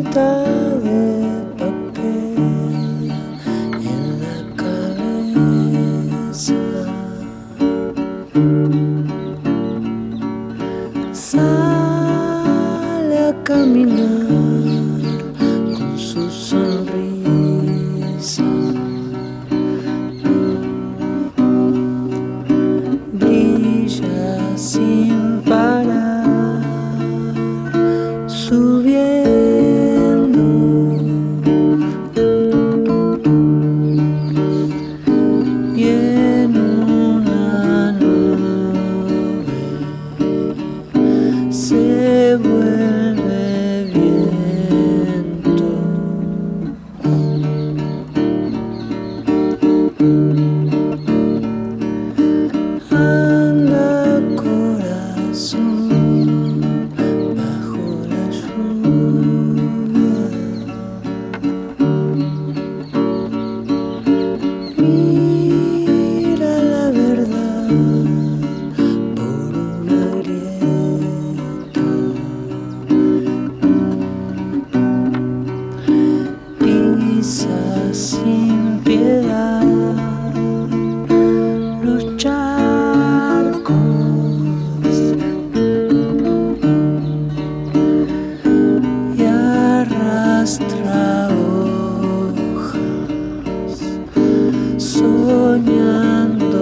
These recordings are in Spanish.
cinta de papel en la cabeza. Sale a caminar con su sonrisa. Brilla sin parar, subiendo. Y en una nube se vuelve viento. Anda corazón bajo la lluvia. Mira la verdad por una grieta. Pisa sin piedad los charcos y arrastra hojas soñando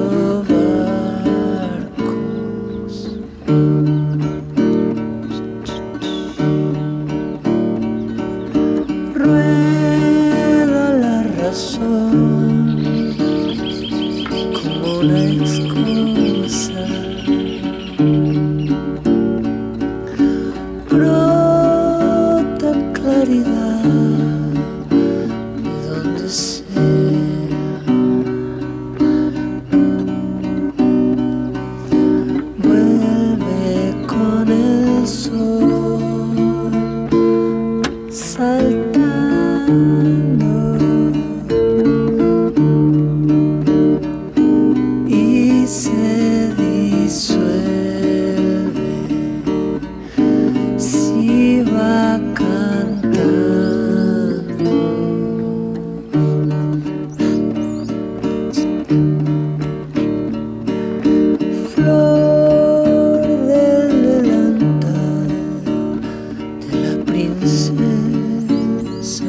barcos. Rueda la razón como una excusa. Brota claridad de donde sea. Vuelve con el sol saltando y se disuelve si va cantando. Flor del delantal de la princesa.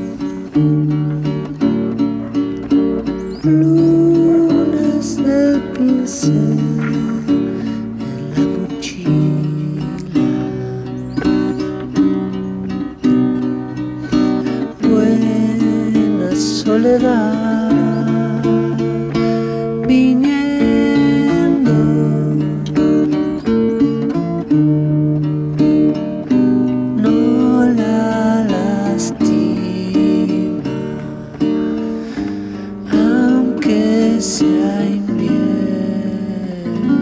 Lunas del pincel en la mochila. Buena soledad viniendo. No la lastima, aunque sea invierno.